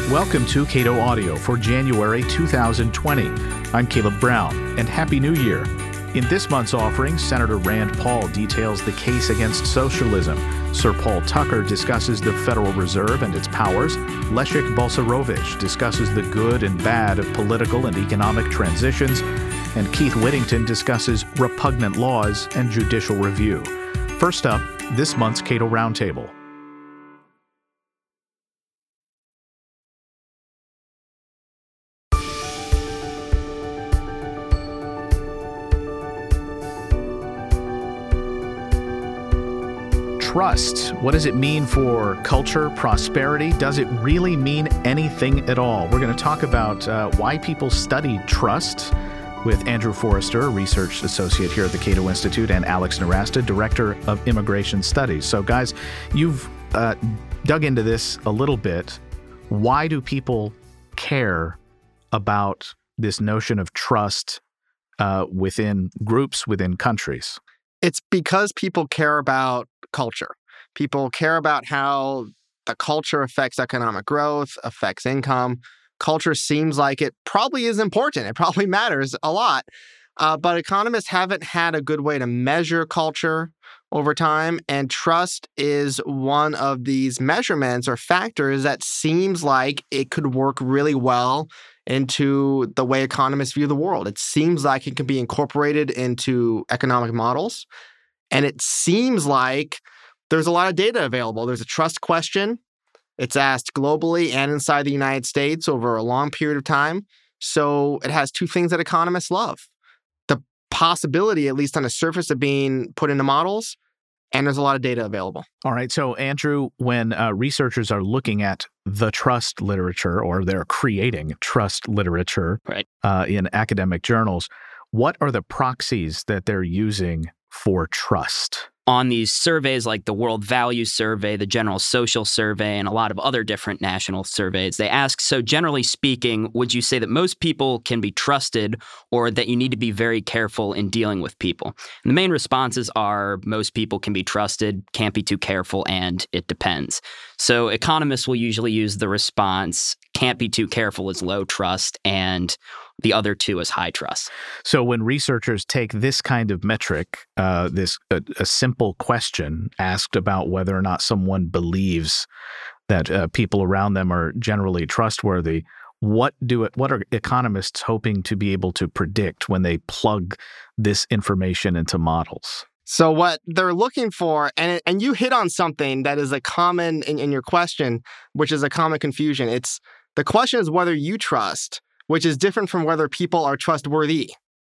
Welcome to Cato Audio for January 2020. I'm Caleb Brown, and Happy New Year. In this month's offering, Senator Rand Paul details the case against socialism. Sir Paul Tucker discusses the Federal Reserve and its powers. Leszek Balcerowicz discusses the good and bad of political and economic transitions. And Keith Whittington discusses repugnant laws and judicial review. First up, this month's Cato Roundtable. Trust. What does it mean for culture, prosperity? Does it really mean anything at all? We're going to talk about why people study trust with Andrew Forrester, a research associate here at the Cato Institute, and Alex Nowrasteh, director of immigration studies. So guys, you've dug into this a little bit. Why do people care about this notion of trust within groups, within countries? It's because people care about culture. People care about how the culture affects economic growth, affects income. Culture seems like it probably is important. It probably matters a lot. But economists haven't had a good way to measure culture over time. And trust is one of these measurements or factors that seems like it could work really well into the way economists view the world. It seems like it can be incorporated into economic models. And it seems like there's a lot of data available. There's a trust question. It's asked globally and inside the United States over a long period of time. So it has two things that economists love. The possibility, at least on the surface, of being put into models, and there's a lot of data available. All right. So, Andrew, when researchers are looking at the trust literature, or they're creating trust literature in academic journals, what are the proxies that they're using for trust? On these surveys like the World Values Survey, the General Social Survey, and a lot of other different national surveys, they ask, so generally speaking, would you say that most people can be trusted or that you need to be very careful in dealing with people? And the main responses are most people can be trusted, can't be too careful, and it depends. So economists will usually use the response, can't be too careful is low trust, and the other two is high trust. So when researchers take this kind of metric, a simple question asked about whether or not someone believes that people around them are generally trustworthy, what are economists hoping to be able to predict when they plug this information into models? So what they're looking for, and you hit on something that is a common in your question, which is a common confusion. The question is whether you trust, which is different from whether people are trustworthy.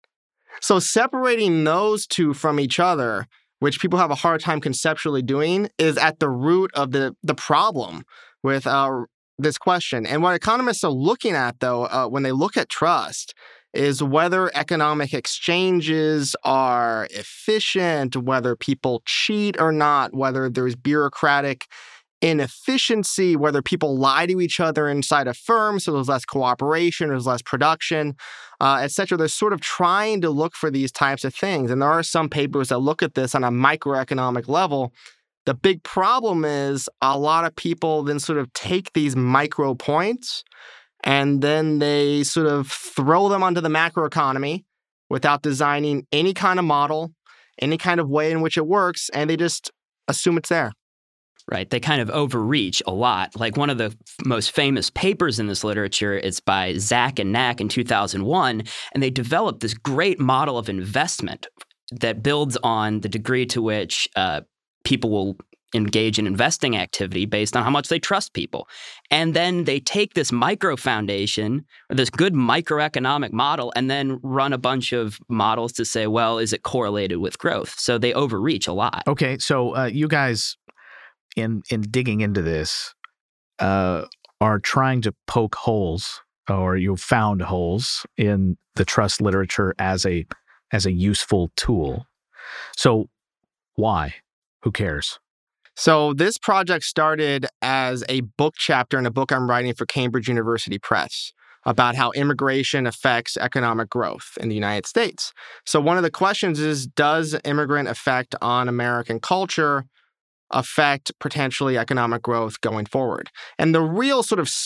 So separating those two from each other, which people have a hard time conceptually doing, is at the root of the problem with this question. And what economists are looking at, though, when they look at trust, is whether economic exchanges are efficient, whether people cheat or not, whether there's bureaucratic inefficiency, whether people lie to each other inside a firm, so there's less cooperation, there's less production, et cetera. They're sort of trying to look for these types of things. And there are some papers that look at this on a microeconomic level. The big problem is a lot of people then sort of take these micro points and then they sort of throw them onto the macroeconomy without designing any kind of model, any kind of way in which it works, and they just assume it's there. Right. They kind of overreach a lot. Like one of the most famous papers in this literature is by Zach and Knack in 2001, and they developed this great model of investment that builds on the degree to which people will engage in investing activity based on how much they trust people. And then they take this micro foundation, or this good microeconomic model, and then run a bunch of models to say, well, is it correlated with growth? So they overreach a lot. Okay. So you guys, in digging into this, are trying to poke holes, or you found holes in the trust literature as a useful tool. So why? Who cares? So this project started as a book chapter in a book I'm writing for Cambridge University Press about how immigration affects economic growth in the United States. So one of the questions is, does immigrant effect on American culture affect potentially economic growth going forward? And the real sort of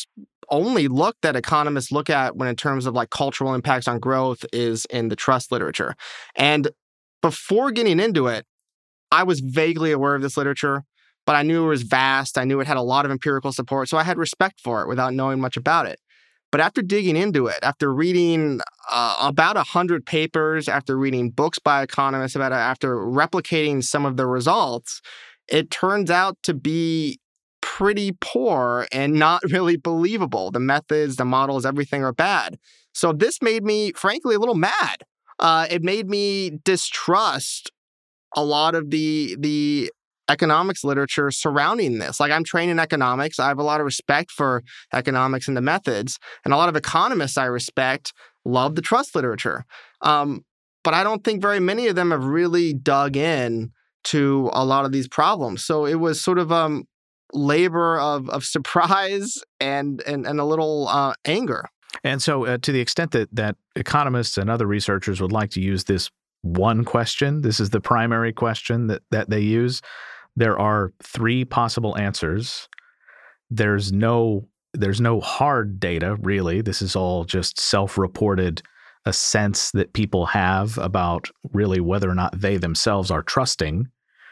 only look that economists look at when in terms of like cultural impacts on growth is in the trust literature. And before getting into it, I was vaguely aware of this literature, but I knew it was vast. I knew it had a lot of empirical support, so I had respect for it without knowing much about it. But after digging into it, after reading about 100 papers, after reading books by economists about it, after replicating some of the results, it turns out to be pretty poor and not really believable. The methods, the models, everything are bad. So this made me, frankly, a little mad. It made me distrust a lot of the economics literature surrounding this. Like, I'm trained in economics. I have a lot of respect for economics and the methods. And a lot of economists I respect love the trust literature. But I don't think very many of them have really dug in to a lot of these problems. So it was sort of labor of surprise and a little anger. And so to the extent that economists and other researchers would like to use this one question, this is the primary question that they use, there are three possible answers. There's no hard data, really. This is all just self-reported, a sense that people have about really whether or not they themselves are trusting.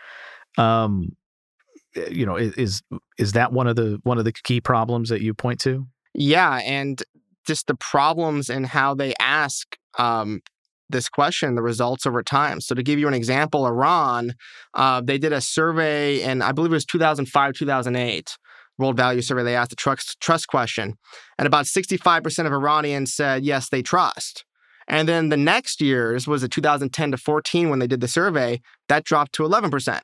Is that one of the key problems that you point to? Yeah, and just the problems in how they ask this question, the results over time. So to give you an example, Iran, they did a survey in, I believe it was 2005, 2008, World Value Survey. They asked the trust question, and about 65% of Iranians said, yes, they trust. And then the next year's was 2010 to 14 when they did the survey, that dropped to 11%.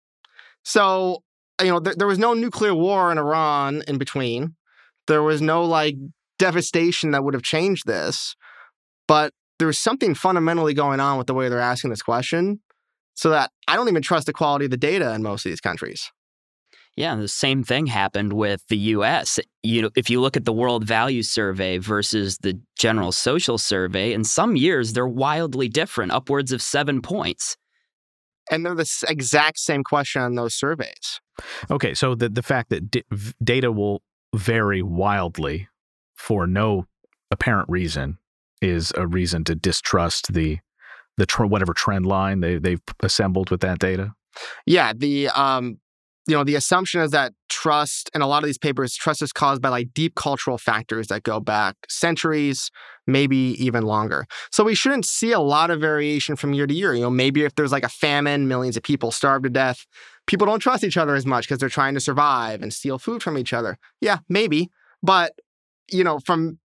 So, there was no nuclear war in Iran in between. There was no devastation that would have changed this, but there was something fundamentally going on with the way they're asking this question, so that I don't even trust the quality of the data in most of these countries. Yeah, the same thing happened with the U.S. If you look at the World Value Survey versus the General Social Survey, in some years they're wildly different, upwards of 7 points. And they're the exact same question on those surveys. Okay, so the fact that data will vary wildly for no apparent reason is a reason to distrust the whatever trend line they've assembled with that data? Yeah, the assumption is that trust, in a lot of these papers, trust is caused by deep cultural factors that go back centuries, maybe even longer. So we shouldn't see a lot of variation from year to year. Maybe if there's a famine, millions of people starve to death, people don't trust each other as much because they're trying to survive and steal food from each other. Yeah, maybe. But, from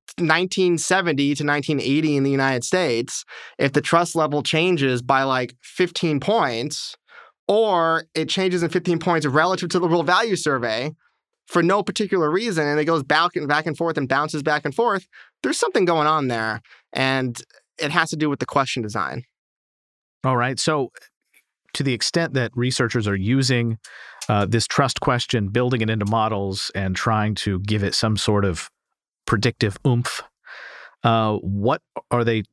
1970 to 1980 in the United States, if the trust level changes by 15 points, or it changes in 15 points relative to the World Value Survey for no particular reason, and it goes back and forth and bounces back and forth, there's something going on there, and it has to do with the question design. All right. So to the extent that researchers are using this trust question, building it into models, and trying to give it some sort of predictive oomph, what are they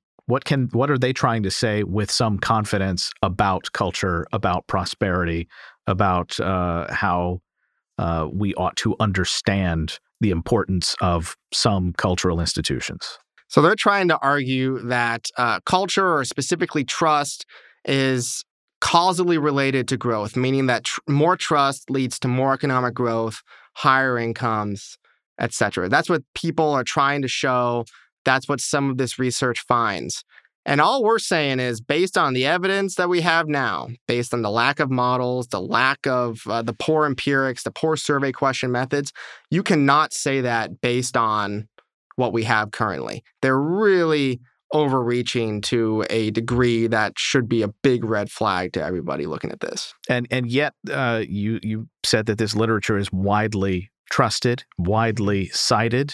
trying to say with some confidence about culture, about prosperity, about how we ought to understand the importance of some cultural institutions? So they're trying to argue that culture, or specifically trust, is causally related to growth, meaning that more trust leads to more economic growth, higher incomes, etc. That's what people are trying to show. That's what some of this research finds. And all we're saying is, based on the evidence that we have now, based on the lack of models, the lack of the poor empirics, the poor survey question methods, you cannot say that based on what we have currently. They're really overreaching to a degree that should be a big red flag to everybody looking at this. And yet, you said that this literature is widely trusted, widely cited,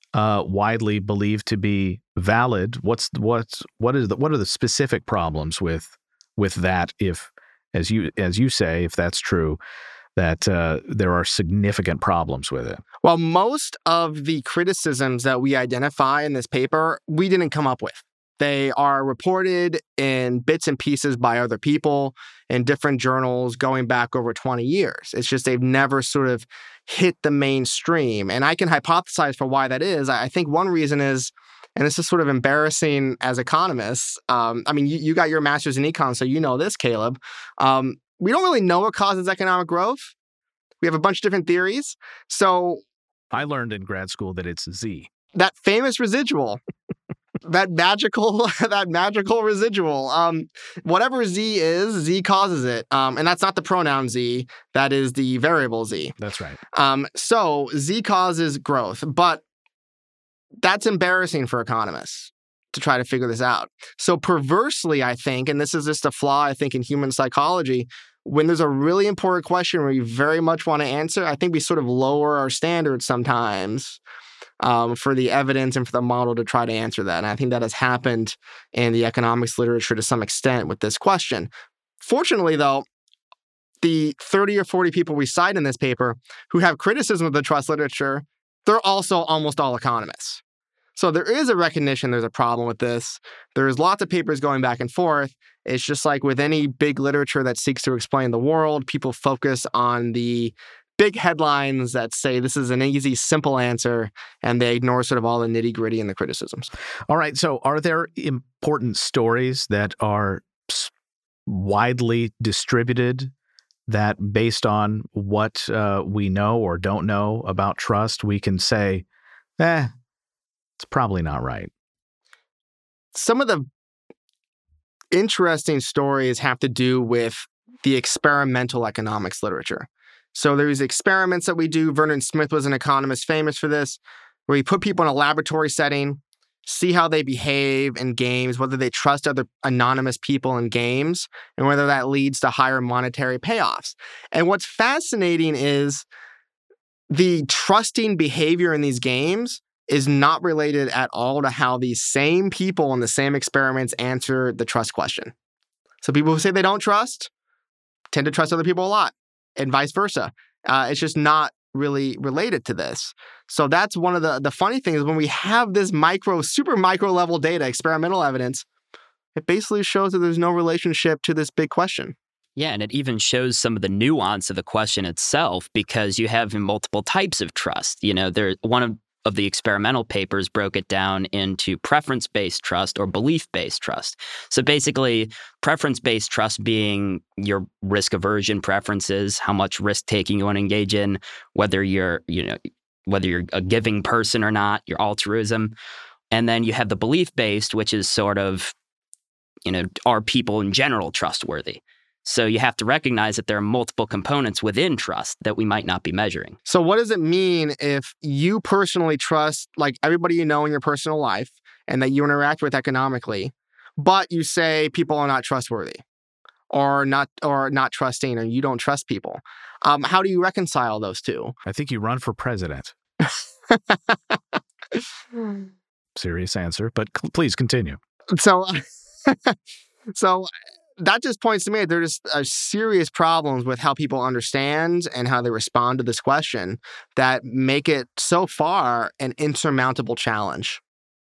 widely believed to be valid. What are the specific problems with that? If, as you say, if that's true, that there are significant problems with it. Well, most of the criticisms that we identify in this paper, we didn't come up with. They are reported in bits and pieces by other people in different journals going back over 20 years. It's just they've never sort of hit the mainstream. And I can hypothesize for why that is. I think one reason is, and this is sort of embarrassing as economists. I mean, you got your master's in econ, so you know this, Caleb. We don't really know what causes economic growth. We have a bunch of different theories. So I learned in grad school that it's Z. That famous residual, that magical residual, whatever Z is, Z causes it. And that's not the pronoun Z. That is the variable Z. That's right. So Z causes growth, but that's embarrassing for economists to try to figure this out. So perversely, I think, and this is just a flaw, I think, in human psychology, when there's a really important question where you very much want to answer, I think we sort of lower our standards sometimes for the evidence and for the model to try to answer that. And I think that has happened in the economics literature to some extent with this question. Fortunately, though, the 30 or 40 people we cite in this paper who have criticism of the trust literature, they're also almost all economists. So there is a recognition there's a problem with this. There's lots of papers going back and forth. It's just like with any big literature that seeks to explain the world, people focus on the big headlines that say this is an easy, simple answer, and they ignore sort of all the nitty-gritty and the criticisms. All right. So are there important stories that are widely distributed that based on what we know or don't know about trust, we can say, it's probably not right? Some of the interesting stories have to do with the experimental economics literature. So there's experiments that we do. Vernon Smith was an economist famous for this, where you put people in a laboratory setting, see how they behave in games, whether they trust other anonymous people in games, and whether that leads to higher monetary payoffs. And what's fascinating is the trusting behavior in these games is not related at all to how these same people in the same experiments answer the trust question. So people who say they don't trust tend to trust other people a lot, and vice versa. It's just not really related to this. So that's one of the funny things. When we have this super micro level data, experimental evidence, it basically shows that there's no relationship to this big question. Yeah, and it even shows some of the nuance of the question itself, because you have multiple types of trust. You know, one of the experimental papers broke it down into preference-based trust or belief-based trust. So basically, preference-based trust being your risk aversion preferences, how much risk-taking you want to engage in, whether you're a giving person or not, your altruism. And then you have the belief-based, which is sort of, are people in general trustworthy? So you have to recognize that there are multiple components within trust that we might not be measuring. So what does it mean if you personally trust like everybody you know in your personal life and that you interact with economically, but you say people are not trustworthy or not trusting, or you don't trust people? How do you reconcile those two? I think you run for president. Serious answer, but please continue. So that just points to me there's serious problems with how people understand and how they respond to this question that make it so far an insurmountable challenge.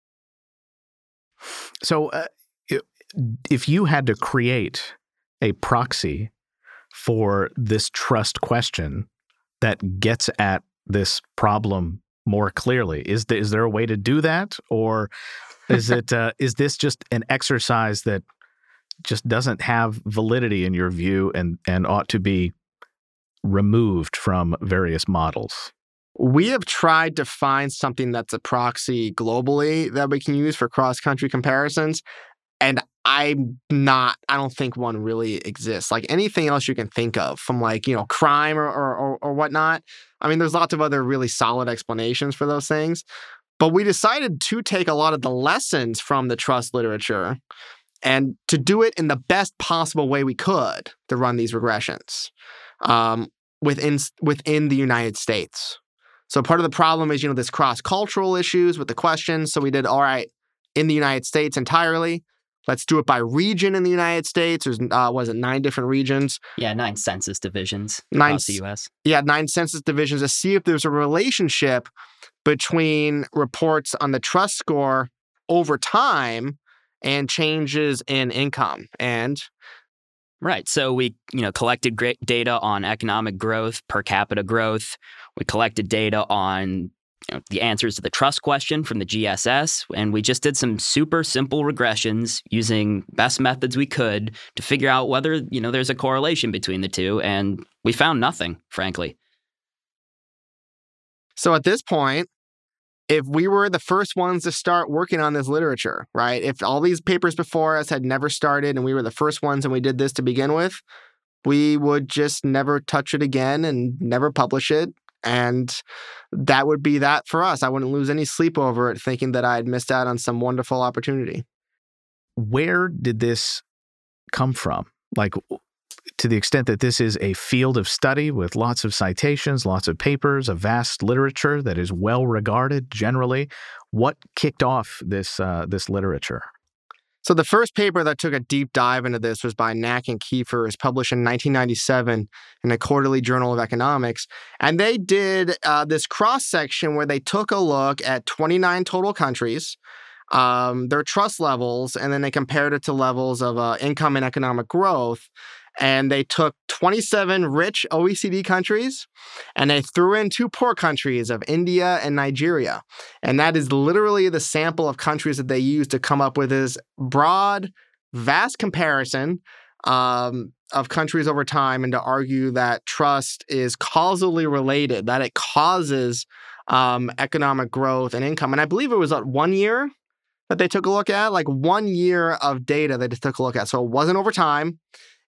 So if you had to create a proxy for this trust question that gets at this problem more clearly, is there a way to do that? Or is this just an exercise that just doesn't have validity in your view and ought to be removed from various models? We have tried to find something that's a proxy globally that we can use for cross-country comparisons, and I don't think one really exists. Like anything else you can think of from crime or whatnot. I mean, there's lots of other really solid explanations for those things, but we decided to take a lot of the lessons from the trust literature and to do it in the best possible way we could to run these regressions within the United States. So part of the problem is, this cross-cultural issues with the questions. So we did, all right, in the United States entirely, let's do it by region in the United States. There's, 9 different regions? Yeah, 9 census divisions across the U.S. Yeah, 9 census divisions to see if there's a relationship between reports on the trust score over time and changes in income. And Right. So we, collected great data on economic growth, per capita growth. We collected data on the answers to the trust question from the GSS, and we just did some super simple regressions using best methods we could to figure out whether, there's a correlation between the two, and we found nothing, frankly. So at this point, if we were the first ones to start working on this literature, right? If all these papers before us had never started and we were the first ones and we did this to begin with, we would just never touch it again and never publish it. And that would be that for us. I wouldn't lose any sleep over it thinking that I had missed out on some wonderful opportunity. Where did this come from? Like, to the extent that this is a field of study with lots of citations, lots of papers, a vast literature that is well regarded generally, what kicked off this literature? So the first paper that took a deep dive into this was by Knack and Kiefer. It was published in 1997 in the Quarterly Journal of Economics. And they did this cross-section where they took a look at 29 total countries, their trust levels, and then they compared it to levels of income and economic growth. And they took 27 rich OECD countries and they threw in 2 poor countries of India and Nigeria. And that is literally the sample of countries that they used to come up with this broad, vast comparison of countries over time, and to argue that trust is causally related, that it causes economic growth and income. And I believe it was 1 year that they took a look at, like 1 year of data that they took a look at. So it wasn't over time.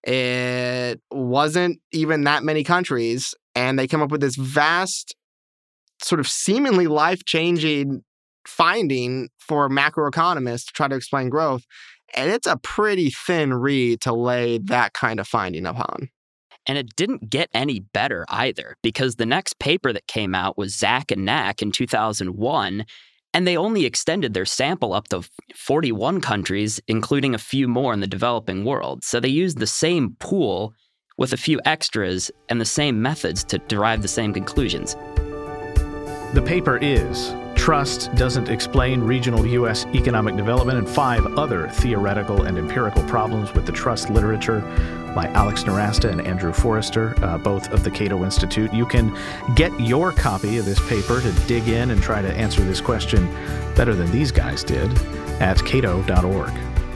It wasn't even that many countries, and they come up with this vast, sort of seemingly life-changing finding for macroeconomists to try to explain growth. And it's a pretty thin reed to lay that kind of finding upon. And it didn't get any better either, because the next paper that came out was Zak and Knack in 2001, and they only extended their sample up to 41 countries, including a few more in the developing world. So they used the same pool with a few extras and the same methods to derive the same conclusions. The paper is Trust Doesn't Explain Regional U.S. Economic Development and 5 Other Theoretical and Empirical Problems with the Trust Literature by Alex Nowrasteh and Andrew Forrester, both of the Cato Institute. You can get your copy of this paper to dig in and try to answer this question better than these guys did at cato.org.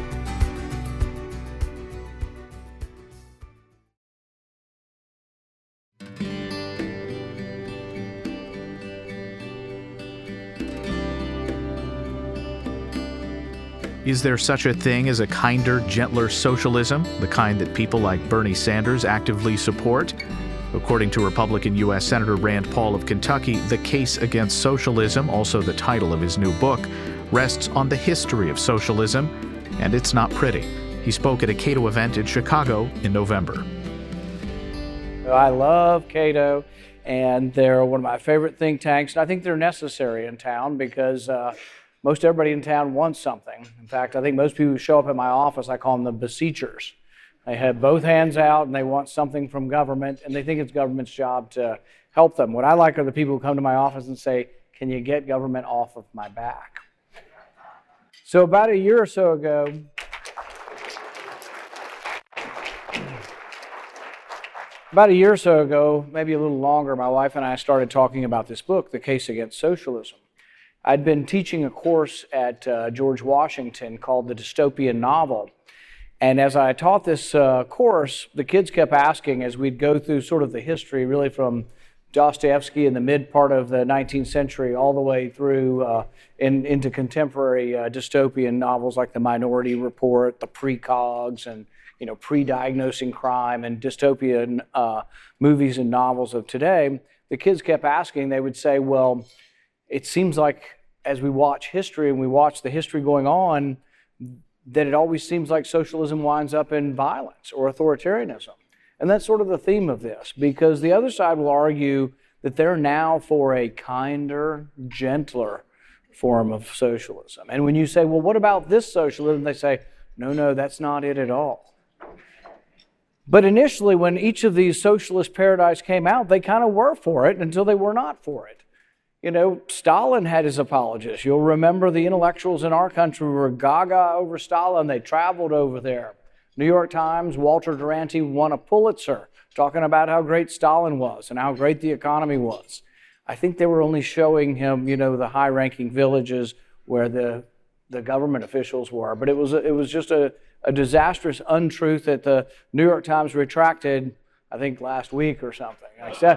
Is there such a thing as a kinder, gentler socialism, the kind that people like Bernie Sanders actively support? According to Republican U.S. Senator Rand Paul of Kentucky, The Case Against Socialism, also the title of his new book, rests on the history of socialism, and it's not pretty. He spoke at a Cato event in Chicago in November. I love Cato, and they're one of my favorite think tanks, and I think they're necessary in town because most everybody in town wants something. In fact, I think most people who show up at my office, I call them the beseechers. They have both hands out and they want something from government, and they think it's government's job to help them. What I like are the people who come to my office and say, "Can you get government off of my back?" So about a year or so ago, maybe a little longer, my wife and I started talking about this book, The Case Against Socialism. I'd been teaching a course at George Washington called The Dystopian Novel. And as I taught this course, the kids kept asking as we'd go through sort of the history, really from Dostoevsky in the mid part of the 19th century all the way through into contemporary dystopian novels like The Minority Report, The Precogs, and pre-diagnosing crime, and dystopian movies and novels of today. The kids kept asking, they would say, well, it seems like as we watch history and we watch the history going on, that it always seems like socialism winds up in violence or authoritarianism. And that's sort of the theme of this, because the other side will argue that they're now for a kinder, gentler form of socialism. And when you say, well, what about this socialism? They say, no, that's not it at all. But initially, when each of these socialist paradises came out, they kind of were for it until they were not for it. Stalin had his apologists. You'll remember the intellectuals in our country were gaga over Stalin. They traveled over there. New York Times, Walter Duranty won a Pulitzer talking about how great Stalin was and how great the economy was. I think they were only showing him, the high-ranking villages where the government officials were. But it was just a disastrous untruth that the New York Times retracted, I think, last week or something. I said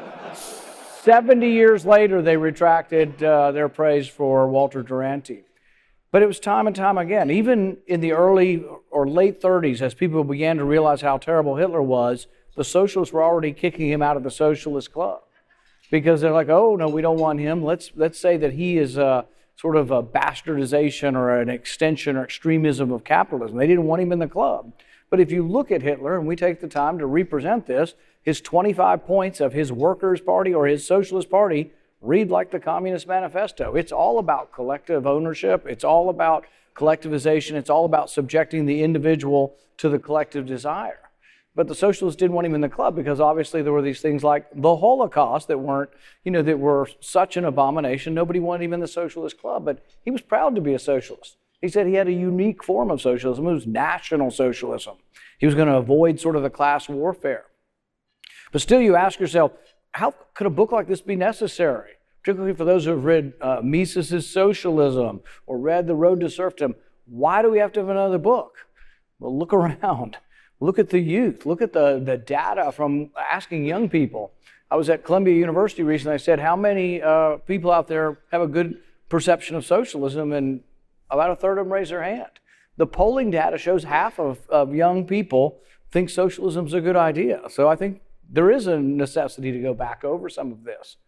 70 years later, they retracted their praise for Walter Duranty. But it was time and time again, even in the early or late 30s, as people began to realize how terrible Hitler was, the socialists were already kicking him out of the socialist club. Because they're like, oh, no, we don't want him. Let's say that he is sort of a bastardization or an extension or extremism of capitalism. They didn't want him in the club. But if you look at Hitler, and we take the time to represent this, his 25 points of his Workers' Party or his Socialist Party read like the Communist Manifesto. It's all about collective ownership. It's all about collectivization. It's all about subjecting the individual to the collective desire. But the socialists didn't want him in the club because obviously there were these things like the Holocaust that weren't, that were such an abomination. Nobody wanted him in the socialist club, but he was proud to be a socialist. He said he had a unique form of socialism. It was national socialism. He was going to avoid sort of the class warfare. But still you ask yourself, how could a book like this be necessary? Particularly for those who have read Mises' Socialism or read The Road to Serfdom. Why do we have to have another book? Well, look around. Look at the youth. Look at the data from asking young people. I was at Columbia University recently. I said, how many people out there have a good perception of socialism? And about a third of them raised their hand. The polling data shows half of young people think socialism is a good idea. So I think there is a necessity to go back over some of this.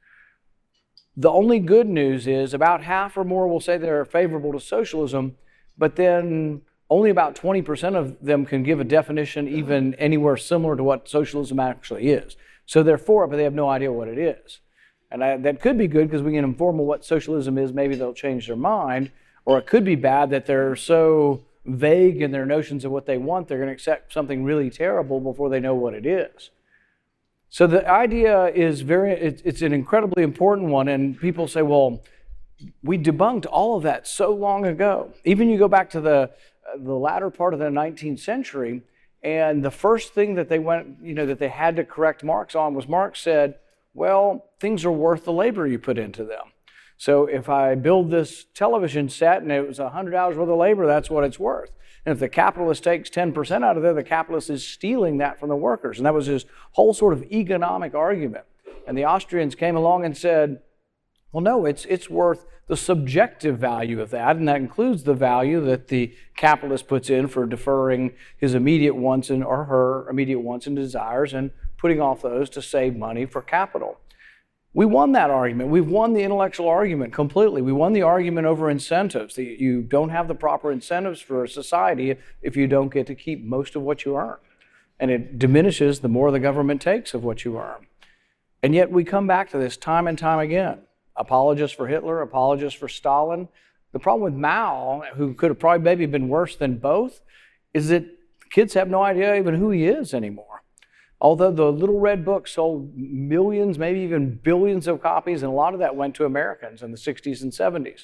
The only good news is about half or more will say they're favorable to socialism, but then only about 20% of them can give a definition even anywhere similar to what socialism actually is. So they're for it, but they have no idea what it is. And that could be good because we can inform them what socialism is. Maybe they'll change their mind. Or it could be bad that they're so vague in their notions of what they want, they're going to accept something really terrible before they know what it is. So the idea is it's an incredibly important one. And people say, well, we debunked all of that so long ago. Even you go back to the latter part of the 19th century, and the first thing that they that they had to correct Marx on was Marx said, well, things are worth the labor you put into them. So if I build this television set and it was 100 hours worth of labor, that's what it's worth. And if the capitalist takes 10% out of there, the capitalist is stealing that from the workers. And that was his whole sort of economic argument. And the Austrians came along and said, well, no, it's worth the subjective value of that, and that includes the value that the capitalist puts in for deferring his immediate wants or her immediate wants and desires and putting off those to save money for capital. We won that argument. We've won the intellectual argument completely. We won the argument over incentives. You don't have the proper incentives for a society if you don't get to keep most of what you earn. And it diminishes the more the government takes of what you earn. And yet we come back to this time and time again. Apologists for Hitler, apologists for Stalin. The problem with Mao, who could have probably maybe been worse than both, is that kids have no idea even who he is anymore. Although the Little Red Book sold millions, maybe even billions of copies, and a lot of that went to Americans in the 60s and 70s.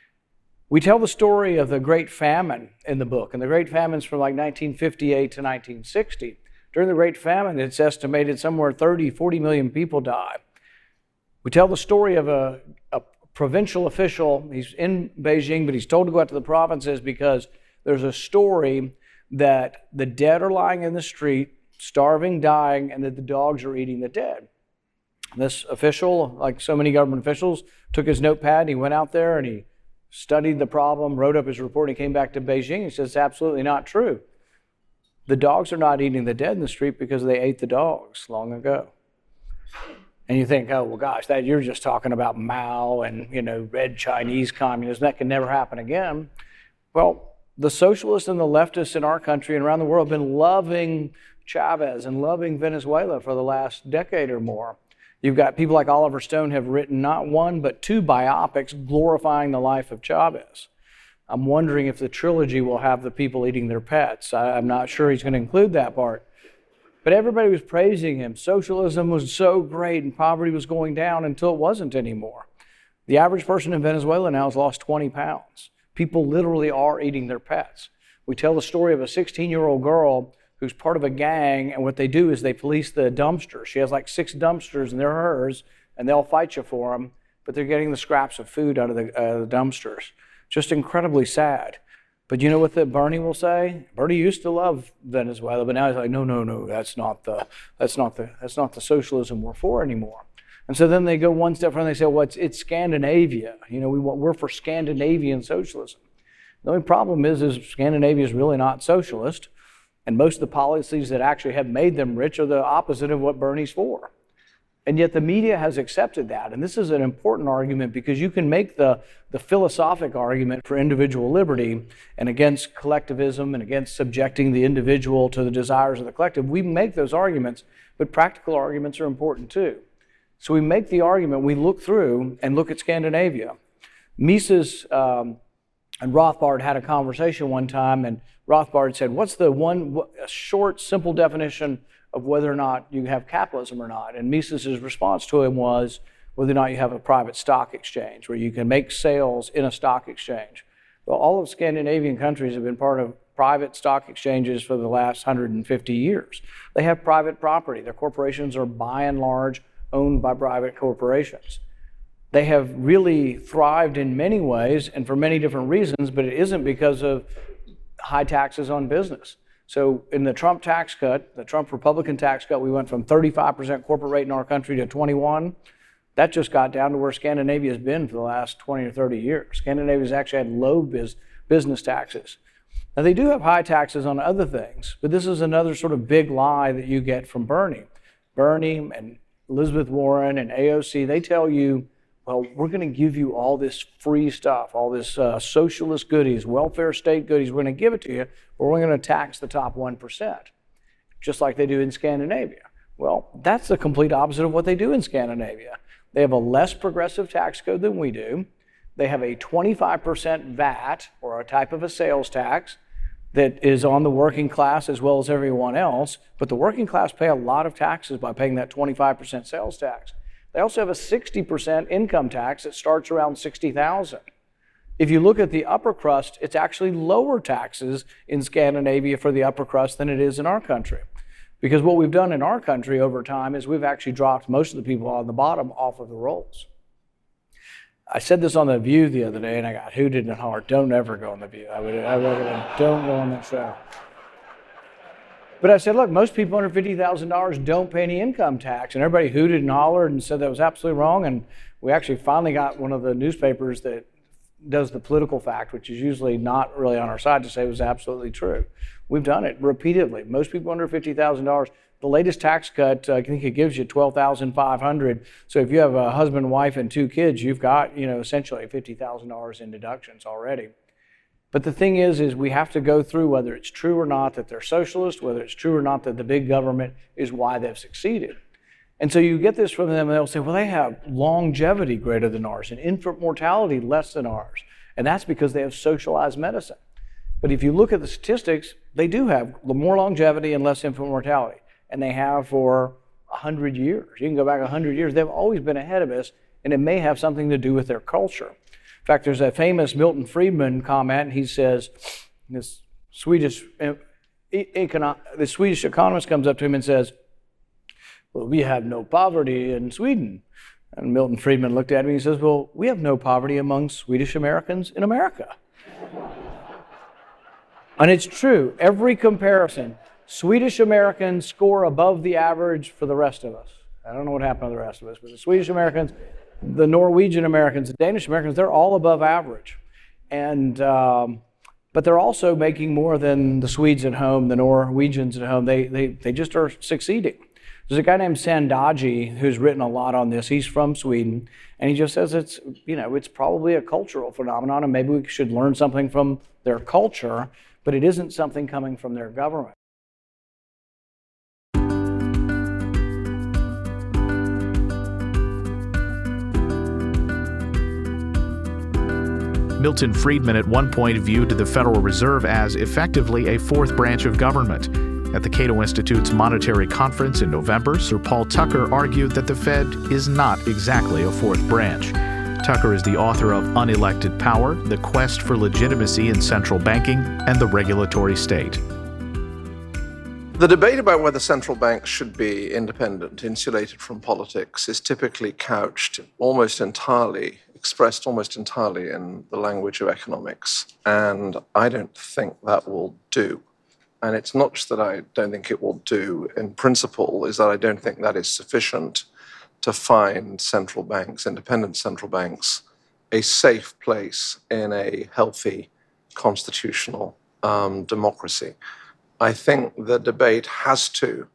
We tell the story of the Great Famine in the book, and the Great Famine's from like 1958 to 1960. During the Great Famine, it's estimated somewhere 40 million people died. We tell the story of a provincial official. He's in Beijing, but he's told to go out to the provinces because there's a story that the dead are lying in the street, starving, dying, and that the dogs are eating the dead. This official, like so many government officials, took his notepad and he went out there and he studied the problem, wrote up his report, and he came back to Beijing. He says, it's absolutely not true. The dogs are not eating the dead in the street because they ate the dogs long ago. And you think, oh, well, gosh, that you're just talking about Mao and, red Chinese communism. That can never happen again. Well, the socialists and the leftists in our country and around the world have been loving Chavez and loving Venezuela for the last decade or more. You've got people like Oliver Stone have written not one, but 2 biopics glorifying the life of Chavez. I'm wondering if the trilogy will have the people eating their pets. I'm not sure he's going to include that part. But everybody was praising him. Socialism was so great and poverty was going down until it wasn't anymore. The average person in Venezuela now has lost 20 pounds. People literally are eating their pets. We tell the story of a 16-year-old girl who's part of a gang, and what they do is they police the dumpsters. She has like 6 dumpsters, and they're hers, and they'll fight you for them, but they're getting the scraps of food out of the dumpsters. Just incredibly sad. But you know what Bernie will say? Bernie used to love Venezuela, but now he's like, no, that's not the socialism we're for anymore. And so then they go one step further and they say, well, it's Scandinavia. We're for Scandinavian socialism. The only problem is Scandinavia is really not socialist, and most of the policies that actually have made them rich are the opposite of what Bernie's for. And yet the media has accepted that. And this is an important argument because you can make the philosophic argument for individual liberty and against collectivism and against subjecting the individual to the desires of the collective. We make those arguments, but practical arguments are important too. So we make the argument, we look through and look at Scandinavia. Mises and Rothbard had a conversation one time, and Rothbard said, what's a short, simple definition of whether or not you have capitalism or not? And Mises' response to him was whether or not you have a private stock exchange where you can make sales in a stock exchange. Well, all of Scandinavian countries have been part of private stock exchanges for the last 150 years. They have private property. Their corporations are by and large owned by private corporations. They have really thrived in many ways and for many different reasons, but it isn't because of high taxes on business. So in the Trump tax cut, the Trump Republican tax cut, we went from 35% corporate rate in our country to 21%. That just got down to where Scandinavia has been for the last 20 or 30 years. Scandinavia's actually had low business taxes. Now they do have high taxes on other things, but this is another sort of big lie that you get from Bernie. Bernie and Elizabeth Warren and AOC, they tell you, well, we're going to give you all this free stuff, all this socialist goodies, welfare state goodies. We're going to give it to you, but we're going to tax the top 1%, just like they do in Scandinavia. Well, that's the complete opposite of what they do in Scandinavia. They have a less progressive tax code than we do. They have a 25% VAT, or a type of a sales tax, that is on the working class as well as everyone else, but the working class pay a lot of taxes by paying that 25% sales tax. They also have a 60% income tax that starts around $60,000. If you look at the upper crust, it's actually lower taxes in Scandinavia for the upper crust than it is in our country. Because what we've done in our country over time is we've actually dropped most of the people on the bottom off of the rolls. I said this on The View the other day, and I got hooted and hollered, don't ever go on The View. I recommend don't go on that show. But I said, look, most people under $50,000 don't pay any income tax. And everybody hooted and hollered and said that was absolutely wrong. And we actually finally got one of the newspapers that does the political fact, which is usually not really on our side, to say it was absolutely true. We've done it repeatedly. Most people under $50,000, the latest tax cut, I think it gives you $12,500. So if you have a husband, wife, and 2 kids, you've got, essentially $50,000 in deductions already. But the thing is we have to go through whether it's true or not that they're socialist, whether it's true or not that the big government is why they've succeeded. And so you get this from them, and they'll say, well, they have longevity greater than ours and infant mortality less than ours. And that's because they have socialized medicine. But if you look at the statistics, they do have more longevity and less infant mortality. And they have for 100 years. You can go back 100 years. They've always been ahead of us, and it may have something to do with their culture. In fact, there's a famous Milton Friedman comment, and he says, this Swedish economist comes up to him and says, well, we have no poverty in Sweden. And Milton Friedman looked at him and he says, well, we have no poverty among Swedish Americans in America. And it's true. Every comparison, Swedish Americans score above the average for the rest of us. I don't know what happened to the rest of us, but the Swedish Americans, the Norwegian Americans, the Danish Americans, they're all above average. And but they're also making more than the Swedes at home, the Norwegians at home. They just are succeeding. There's a guy named Sandagi who's written a lot on this. He's from Sweden, and he just says it's probably a cultural phenomenon, and maybe we should learn something from their culture, but it isn't something coming from their government. Milton Friedman at one point viewed the Federal Reserve as effectively a fourth branch of government. At the Cato Institute's Monetary Conference in November, Sir Paul Tucker argued that the Fed is not exactly a fourth branch. Tucker is the author of Unelected Power: The Quest for Legitimacy in Central Banking and the Regulatory State. The debate about whether central banks should be independent, insulated from politics, is typically couched expressed almost entirely in the language of economics. And I don't think that will do. And it's not just that I don't think it will do in principle, is that I don't think that is sufficient to find central banks, independent central banks, a safe place in a healthy constitutional democracy. I think the debate has to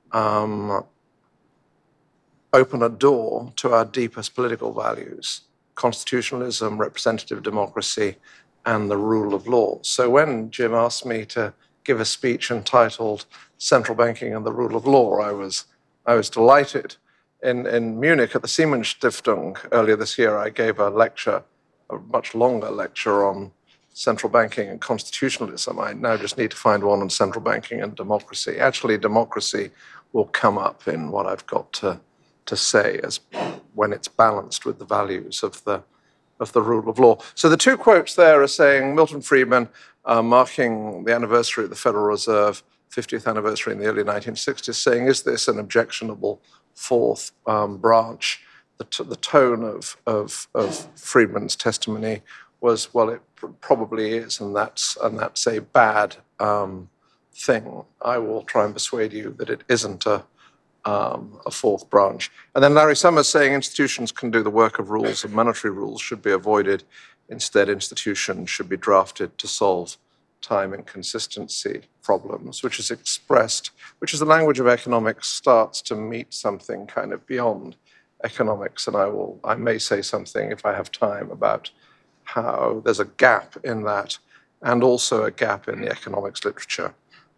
open a door to our deepest political values: constitutionalism, representative democracy, and the rule of law. So when Jim asked me to give a speech entitled Central Banking and the Rule of Law, I was delighted. In Munich at the Siemens Stiftung earlier this year, I gave a lecture, a much longer lecture on central banking and constitutionalism. I now just need to find one on central banking and democracy. Actually, democracy will come up in what I've got to say as when it's balanced with the values of the rule of law. So the two quotes there are saying Milton Friedman, marking the anniversary of the Federal Reserve, 50th anniversary in the early 1960s, saying, is this an objectionable fourth branch? The tone of Friedman's testimony was, well, it probably is, and that's a bad thing. I will try and persuade you that it isn't a fourth branch. And then Larry Summers saying institutions can do the work of rules and monetary rules should be avoided. Instead, institutions should be drafted to solve time and consistency problems, which is the language of economics starts to meet something kind of beyond economics. And I may say something, if I have time, about how there's a gap in that and also a gap in the economics literature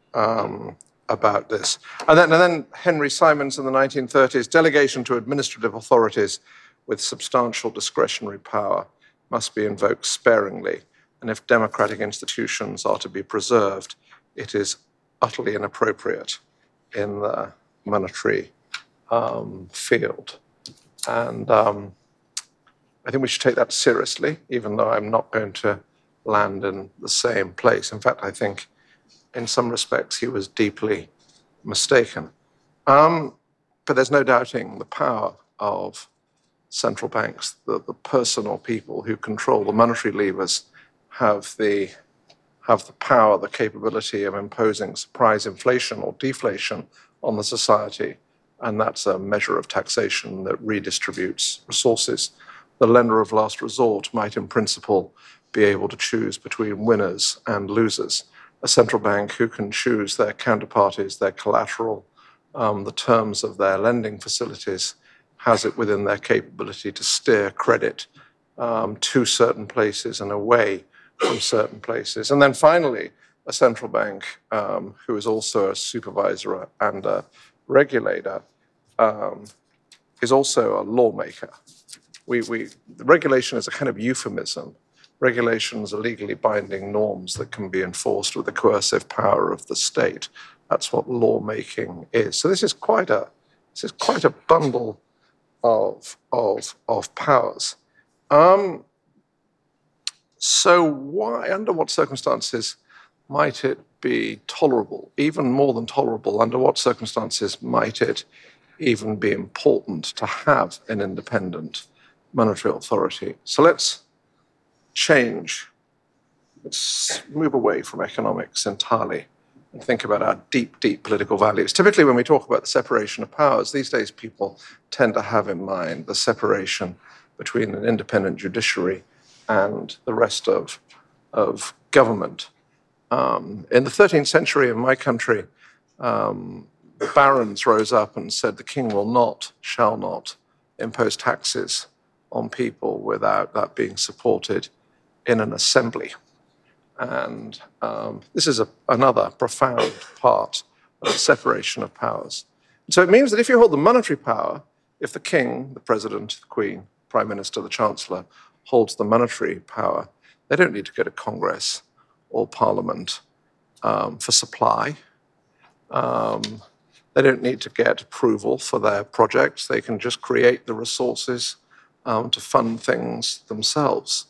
about this. And then Henry Simons in the 1930s, delegation to administrative authorities with substantial discretionary power must be invoked sparingly. And if democratic institutions are to be preserved, it is utterly inappropriate in the monetary field. And I think we should take that seriously, even though I'm not going to land in the same place. In fact, I think in some respects he was deeply mistaken. But there's no doubting the power of central banks. The person or people who control the monetary levers have the power, the capability of imposing surprise inflation or deflation on the society. And that's a measure of taxation that redistributes resources. The lender of last resort might, in principle, be able to choose between winners and losers. A central bank who can choose their counterparties, their collateral, the terms of their lending facilities, has it within their capability to steer credit to certain places and away from certain places. And then finally, a central bank who is also a supervisor and a regulator is also a lawmaker. Regulation is a kind of euphemism. Regulations are legally binding norms that can be enforced with the coercive power of the state. That's what lawmaking is. So this is quite a bundle of powers. So why, under what circumstances might it be tolerable, even more than tolerable? Under what circumstances might it even be important to have an independent monetary authority? So let's move away from economics entirely and think about our deep, deep political values. Typically, when we talk about the separation of powers, these days people tend to have in mind the separation between an independent judiciary and the rest of government. In the 13th century in my country, barons rose up and said the king shall not impose taxes on people without that being supported in an assembly. And this is another profound part of the separation of powers. So it means that if you hold the monetary power, if the king, the president, the queen, prime minister, the chancellor, holds the monetary power, they don't need to go to Congress or Parliament for supply. They don't need to get approval for their projects. They can just create the resources to fund things themselves.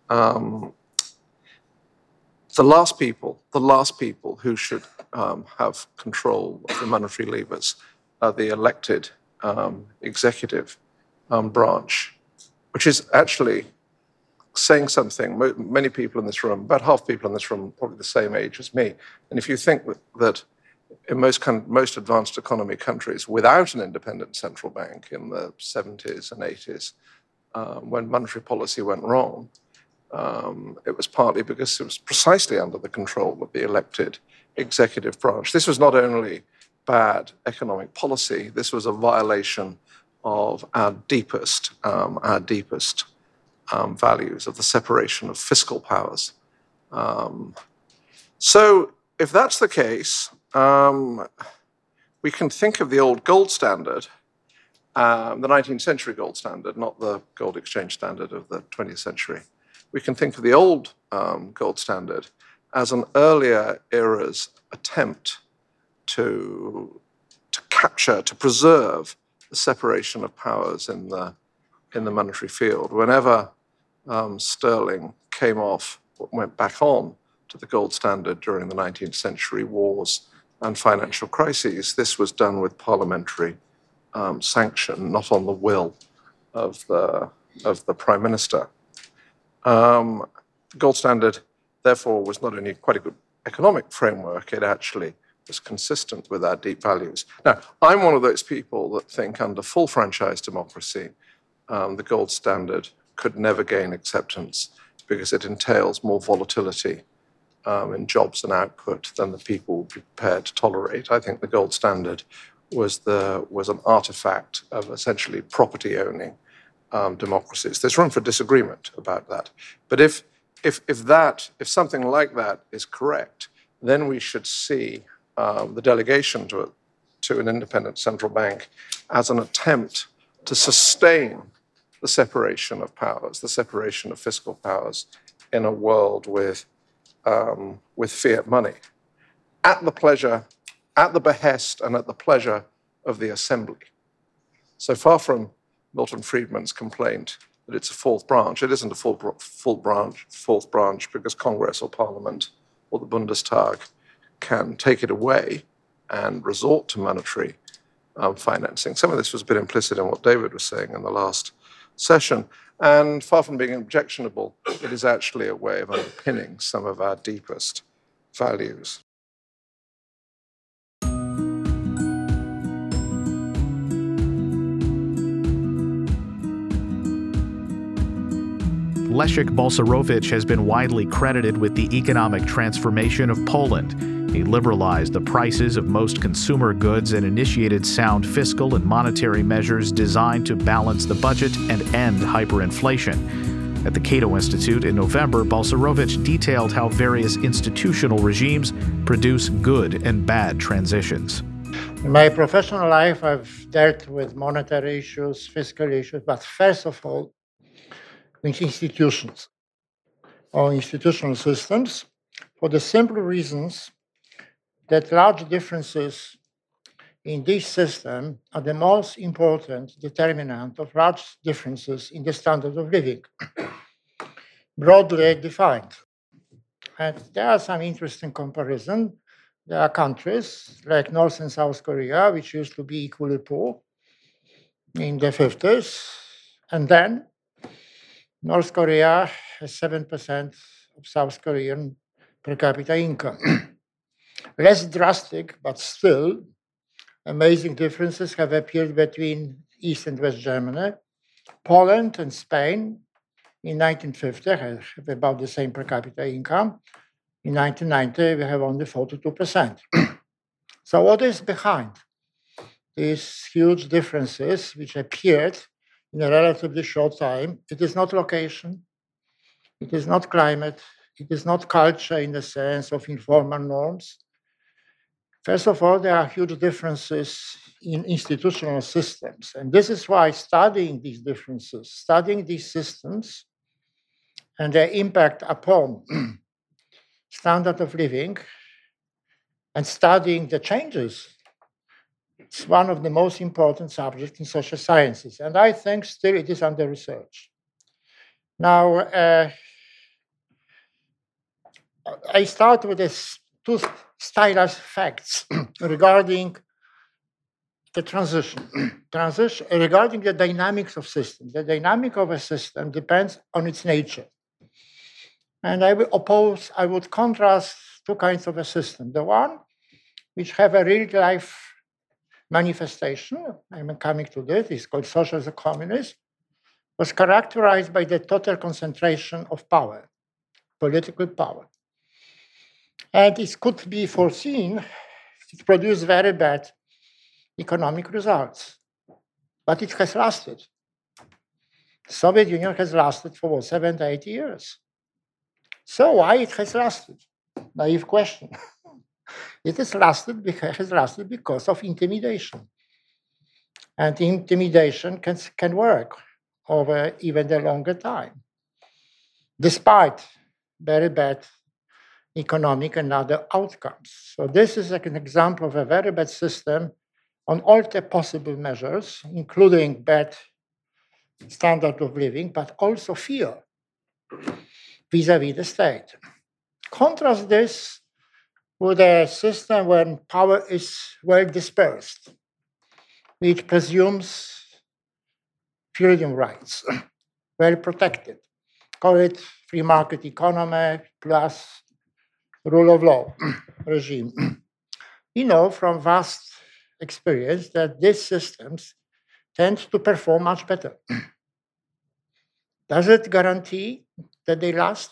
The last people who should have control of the monetary levers are the elected executive branch, which is actually saying something. Many people in this room, about half people in this room, probably the same age as me. And if you think that in most advanced economy countries, without an independent central bank in the 70s and 80s, when monetary policy went wrong, it was partly because it was precisely under the control of the elected executive branch. This was not only bad economic policy, this was a violation of our deepest values, of the separation of fiscal powers. So if that's the case, we can think of the old gold standard, the 19th century gold standard, not the gold exchange standard of the 20th century. We can think of the old gold standard as an earlier era's attempt to capture, to preserve the separation of powers in the monetary field. Whenever sterling came off, went back on to the gold standard during the 19th century wars and financial crises, this was done with parliamentary sanction, not on the will of the Prime Minister. The gold standard, therefore, was not only quite a good economic framework, it actually was consistent with our deep values. Now, I'm one of those people that think under full franchise democracy, the gold standard could never gain acceptance because it entails more volatility in jobs and output than the people would be prepared to tolerate. I think the gold standard was an artifact of essentially property-owning democracies. There's room for disagreement about that. But if something like that is correct, then we should see the delegation to an independent central bank as an attempt to sustain the separation of powers, the separation of fiscal powers in a world with fiat money, at the behest and at the pleasure of the assembly. So far from Milton Friedman's complaint that it's a fourth branch, it isn't a fourth branch because Congress or Parliament or the Bundestag can take it away and resort to monetary financing. Some of this was a bit implicit in what David was saying in the last session. And far from being objectionable, it is actually a way of underpinning some of our deepest values. Leszek Balcerowicz has been widely credited with the economic transformation of Poland. He liberalized the prices of most consumer goods and initiated sound fiscal and monetary measures designed to balance the budget and end hyperinflation. At the Cato Institute in November, Balcerowicz detailed how various institutional regimes produce good and bad transitions. In my professional life, I've dealt with monetary issues, fiscal issues, but first of all, with institutions or institutional systems, for the simple reasons that large differences in this system are the most important determinant of large differences in the standard of living, broadly defined. And there are some interesting comparisons. There are countries like North and South Korea, which used to be equally poor in the 50s, and then North Korea has 7% of South Korean per capita income. Less drastic, but still amazing differences have appeared between East and West Germany. Poland and Spain in 1950 have about the same per capita income. In 1990, we have only 42%. So what is behind these huge differences which appeared in a relatively short time? It is not location, it is not climate, it is not culture in the sense of informal norms. First of all, there are huge differences in institutional systems. And this is why studying these differences, studying these systems and their impact upon standard of living, and studying the changes It's one of the most important subjects in social sciences, and I think still it is under research. Now, I start with two stylized facts regarding the transition. Regarding the dynamics of systems. The dynamic of a system depends on its nature. And I would contrast two kinds of a system. The one which have a real life manifestation, I'm coming to this, it's called socialism communism, was characterized by the total concentration of power, political power. And it could be foreseen, it produced very bad economic results. But it has lasted. The Soviet Union has lasted for 7 to 8 years. So why it has lasted? Naive question. It has lasted because of intimidation. And intimidation can work over even a longer time, despite very bad economic and other outcomes. So this is like an example of a very bad system on all the possible measures, including bad standard of living, but also fear vis-à-vis the state. Contrast this with a system when power is well dispersed, which presumes freedom rights, well protected. Call it free market economy plus rule of law regime. We know from vast experience that these systems tend to perform much better. Does it guarantee that they last?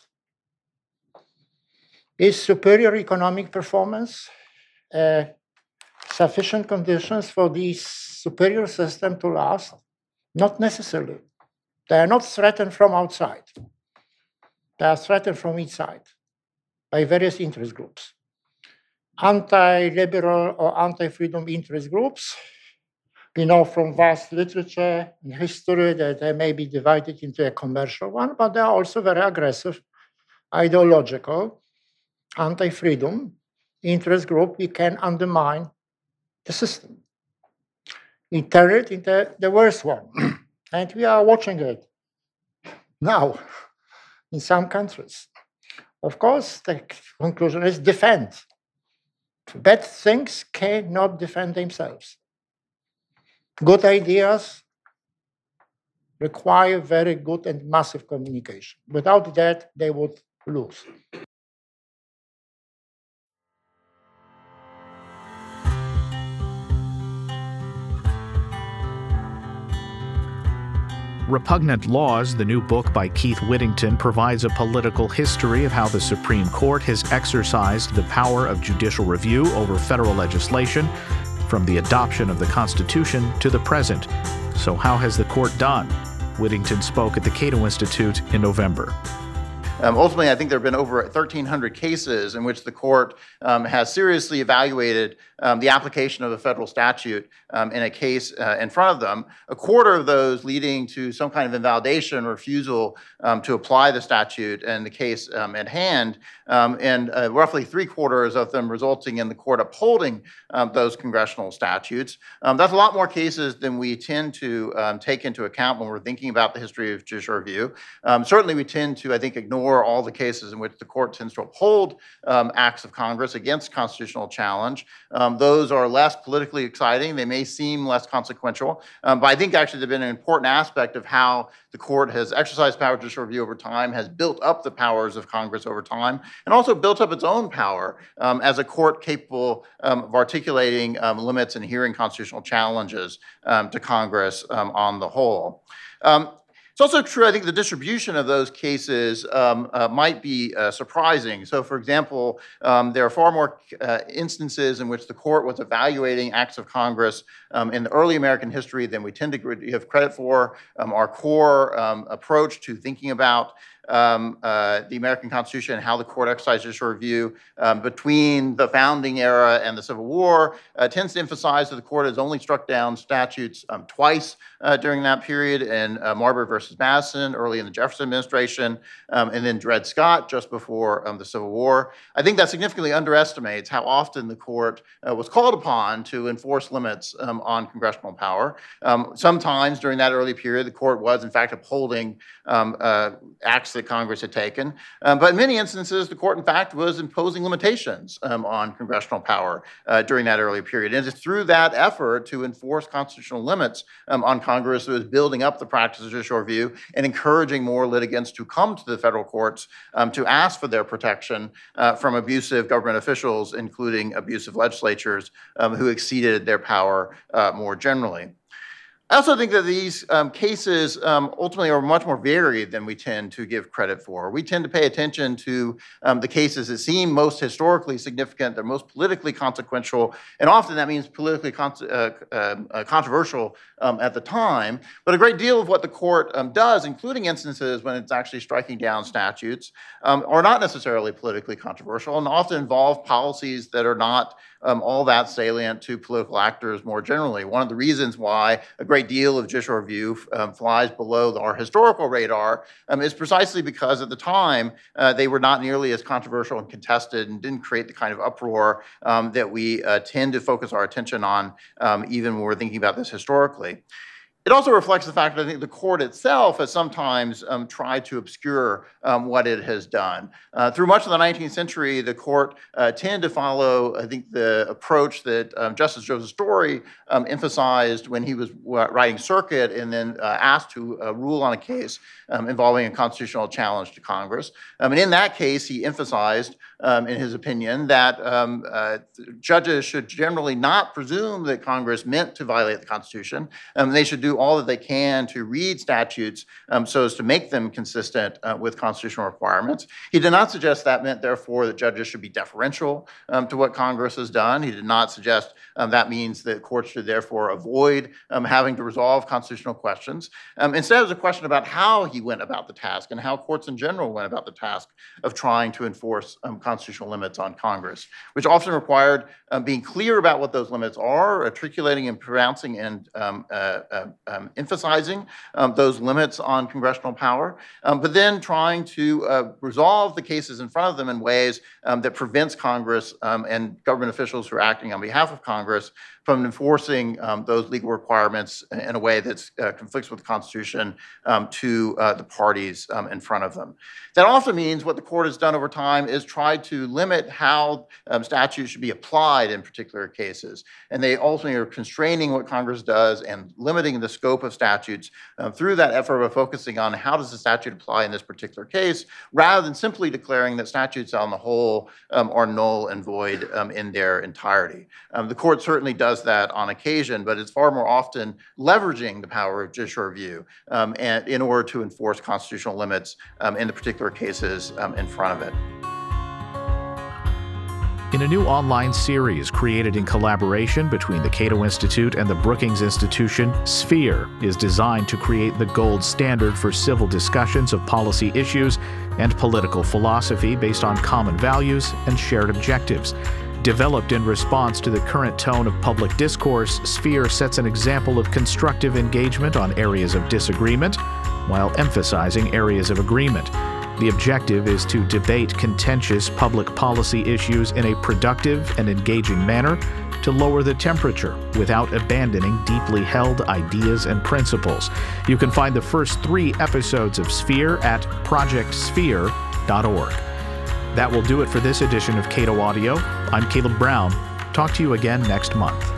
Is superior economic performance sufficient conditions for these superior systems to last? Not necessarily. They are not threatened from outside. They are threatened from inside by various interest groups. Anti-liberal or anti-freedom interest groups. We know from vast literature and history that they may be divided into a commercial one, but they are also very aggressive, ideological, anti-freedom interest group. We can undermine the system. We turn it into the worst one. And we are watching it now in some countries. Of course, the conclusion is defend. Bad things cannot defend themselves. Good ideas require very good and massive communication. Without that, they would lose. Repugnant Laws, the new book by Keith Whittington, provides a political history of how the Supreme Court has exercised the power of judicial review over federal legislation from the adoption of the Constitution to the present. So how has the court done? Whittington spoke at the Cato Institute in November. Ultimately, I think there have been over 1,300 cases in which the court has seriously evaluated the application of a federal statute in a case in front of them. A quarter of those leading to some kind of invalidation, refusal to apply the statute in the case at hand, and roughly 3/4 of them resulting in the court upholding those congressional statutes. That's a lot more cases than we tend to take into account when we're thinking about the history of judicial review. Certainly, we tend to, I think, ignore all the cases in which the court tends to uphold acts of Congress against constitutional challenge. Those are less politically exciting. They may seem less consequential, but I think actually they've been an important aspect of how the court has exercised power of judicial review over time, has built up the powers of Congress over time, and also built up its own power as a court capable of articulating limits and hearing constitutional challenges to Congress on the whole. It's also true, I think, the distribution of those cases might be surprising. So, for example, there are far more instances in which the court was evaluating acts of Congress in the early American history than we tend to give credit for. Our core approach to thinking about the American Constitution and how the court exercised judicial review between the founding era and the Civil War tends to emphasize that the court has only struck down statutes twice during that period, in Marbury versus Madison early in the Jefferson administration, and then Dred Scott just before the Civil War. I think that significantly underestimates how often the court was called upon to enforce limits on congressional power. Sometimes during that early period, the court was in fact upholding acts that Congress had taken. But in many instances, the court in fact was imposing limitations on congressional power during that early period. And it's through that effort to enforce constitutional limits on Congress that was building up the practice of judicial review and encouraging more litigants to come to the federal courts to ask for their protection from abusive government officials, including abusive legislatures who exceeded their power more generally. I also think that these cases ultimately are much more varied than we tend to give credit for. We tend to pay attention to the cases that seem most historically significant, they're most politically consequential, and often that means politically controversial at the time. But a great deal of what the court does, including instances when it's actually striking down statutes, are not necessarily politically controversial and often involve policies that are not all that salient to political actors more generally. One of the reasons why a great deal of judicial review flies below our historical radar is precisely because at the time they were not nearly as controversial and contested and didn't create the kind of uproar that we tend to focus our attention on even when we're thinking about this historically. It also reflects the fact that I think the court itself has sometimes tried to obscure what it has done. Through much of the 19th century, the court tended to follow, I think, the approach that Justice Joseph Story emphasized when he was writing Circuit and then asked to rule on a case involving a constitutional challenge to Congress. And in that case, he emphasized, in his opinion, that judges should generally not presume that Congress meant to violate the Constitution. They should do all that they can to read statutes so as to make them consistent with constitutional requirements. He did not suggest that meant, therefore, that judges should be deferential to what Congress has done. He did not suggest that means that courts should therefore avoid having to resolve constitutional questions. Instead, it was a question about how he went about the task and how courts in general went about the task of trying to enforce constitutional limits on Congress, which often required being clear about what those limits are, articulating and pronouncing and emphasizing those limits on congressional power, but then trying to resolve the cases in front of them in ways that prevents Congress and government officials who are acting on behalf of Congress from enforcing those legal requirements in a way that conflicts with the Constitution to the parties in front of them. That also means what the court has done over time is try to limit how statutes should be applied in particular cases. And they ultimately are constraining what Congress does and limiting the scope of statutes through that effort of focusing on how does the statute apply in this particular case, rather than simply declaring that statutes on the whole are null and void in their entirety. The court certainly does that on occasion, but it's far more often leveraging the power of judicial review and in order to enforce constitutional limits in the particular cases in front of it. In a new online series created in collaboration between the Cato Institute and the Brookings Institution, Sphere is designed to create the gold standard for civil discussions of policy issues and political philosophy based on common values and shared objectives. Developed in response to the current tone of public discourse, Sphere sets an example of constructive engagement on areas of disagreement while emphasizing areas of agreement. The objective is to debate contentious public policy issues in a productive and engaging manner to lower the temperature without abandoning deeply held ideas and principles. You can find the first 3 episodes of Sphere at projectsphere.org. That will do it for this edition of Cato Audio. I'm Caleb Brown. Talk to you again next month.